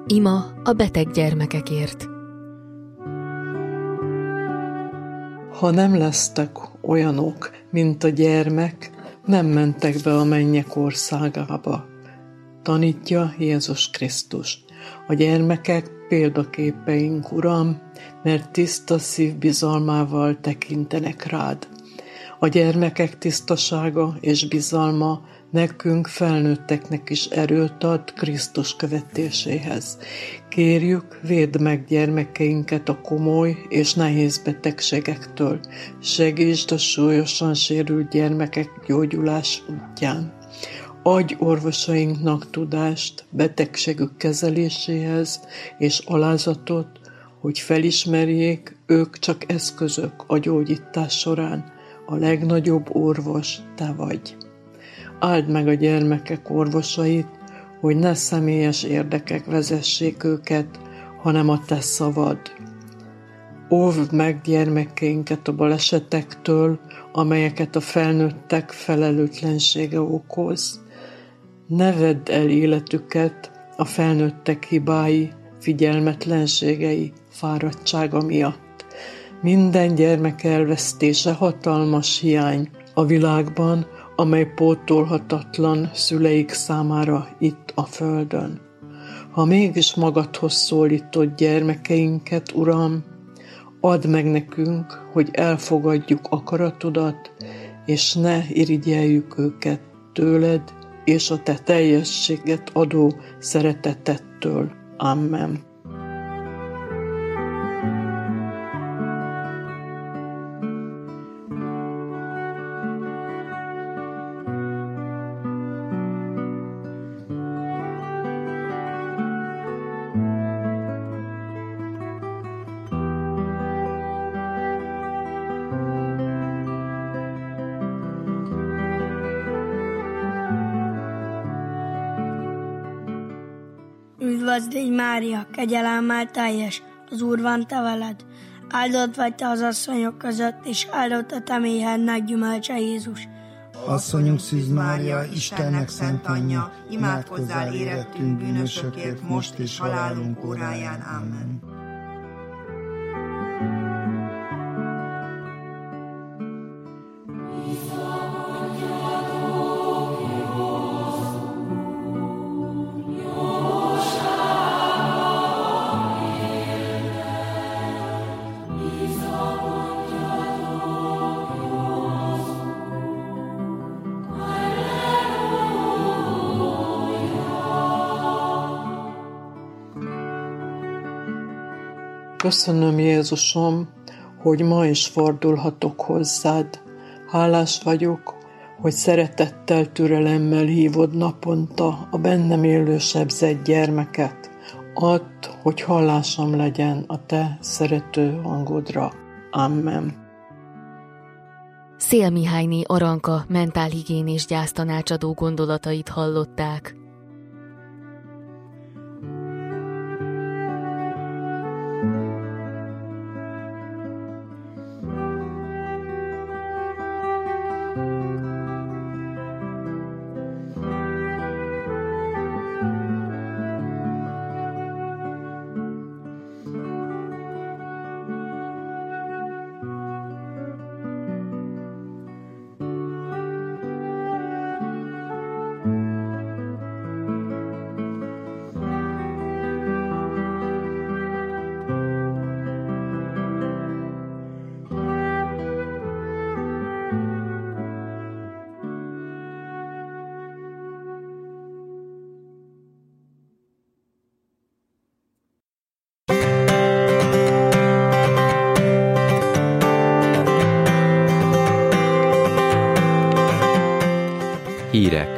Ima a beteg gyermekekért. Ha nem lesztek olyanok, mint a gyermek, nem mentek be a mennyek országába. Tanítja Jézus Krisztus. A gyermekek példaképeink, Uram, mert tiszta szív bizalmával tekintenek rád. A gyermekek tisztasága és bizalma nekünk felnőtteknek is erőt ad Krisztus követéséhez. Kérjük, védd meg gyermekeinket a komoly és nehéz betegségektől. Segítsd a súlyosan sérült gyermekek gyógyulás útján. Adj orvosainknak tudást betegségük kezeléséhez és alázatot, hogy felismerjék, ők csak eszközök a gyógyítás során. A legnagyobb orvos te vagy. Áld meg a gyermekek orvosait, hogy ne személyes érdekek vezessék őket, hanem a te szavad. Óvd meg gyermekeinket a balesetektől, amelyeket a felnőttek felelőtlensége okoz. Ne vedd el életüket a felnőttek hibái, figyelmetlenségei, fáradtsága miatt. Minden gyermek elvesztése hatalmas hiány a világban, amely pótolhatatlan szüleik számára itt a földön. Ha mégis magadhoz szólítod gyermekeinket, Uram, add meg nekünk, hogy elfogadjuk akaratodat, és ne irigyeljük őket tőled, és a te teljességet adó szeretetettől. Amen. Üdvözl légy, Mária, kegyelemmel teljes, az Úr van te veled. Áldott vagy te az asszonyok között, és áldott a te méhednek gyümölcse, Jézus. Asszonyunk Szűz Mária, Istennek szent anyja, imádkozzál érettünk bűnösökért, most és halálunk óráján. Amen. Köszönöm, Jézusom, hogy ma is fordulhatok hozzád. Hálás vagyok, hogy szeretettel, türelemmel hívod naponta a bennem élő sebzett gyermeket. Add, hogy hallásom legyen a te szerető hangodra. Amen. Szél Mihályné Aranka mentálhigiénés gyásztanácsadó gondolatait hallották. Hírek.